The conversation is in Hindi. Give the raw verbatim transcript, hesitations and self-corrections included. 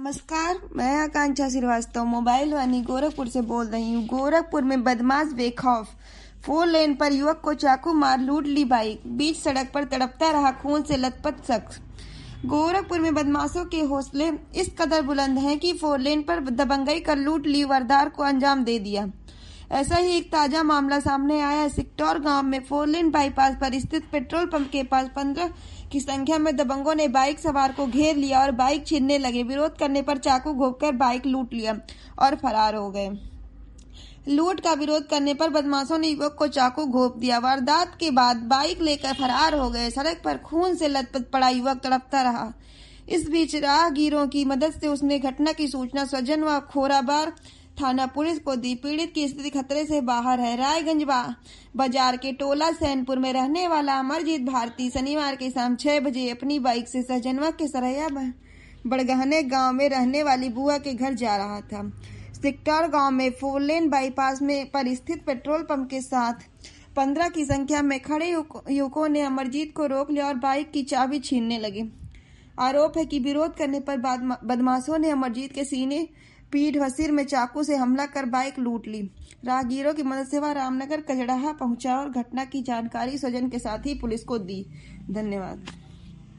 नमस्कार, मैं आकांक्षा श्रीवास्तव मोबाइल वानी गोरखपुर से बोल रही हूँ। गोरखपुर में बदमाश बेखौफ, फोर लेन पर युवक को चाकू मार लूट ली बाइक, बीच सड़क पर तड़पता रहा खून से लथपथ शख्स। गोरखपुर में बदमाशों के हौसले इस कदर बुलंद हैं कि फोर लेन पर दबंगई कर लूट ली वारदात को अंजाम दे दिया। ऐसा ही एक ताजा मामला सामने आया। सिकटौर गांव में फोर लेन बाईपास पर स्थित पेट्रोल पंप के पास पंद्रह की संख्या में दबंगों ने बाइक सवार को घेर लिया और बाइक छीनने लगे। विरोध करने पर चाकू घोंपकर बाइक लूट लिया और फरार हो गए। लूट का विरोध करने पर बदमाशों ने युवक को चाकू घोंप दिया। वारदात के बाद बाइक लेकर फरार हो गए। सड़क पर खून से लथपथ पड़ा युवक तड़पता रहा। इस बीच राहगीरों की मदद से उसने घटना की सूचना स्वजन व खोराबार थाना पुलिस को दी। पीड़ित की स्थिति खतरे से बाहर है। रायगंज बाजार के टोला सैनपुर में रहने वाला अमरजीत भारती शनिवार की शाम छह बजे अपनी बाइक से सहजनवा के सरैया बड़गहने गांव में रहने वाली बुआ के घर जा रहा था। सिकटौर गांव में फोर लेन बाईपास में पर स्थित पेट्रोल पंप के साथ पंद्रह की संख्या में खड़े युवकों ने अमरजीत को रोक लिया और बाइक की चाबी छीनने लगे। आरोप है कि विरोध करने पर बदमाशों ने अमरजीत के सीने, पीठ व सिर में चाकू से हमला कर बाइक लूट ली। राहगीरों की मदद से वह रामनगर कजड़ाहा पहुंचा और घटना की जानकारी स्वजन के साथ ही पुलिस को दी। धन्यवाद।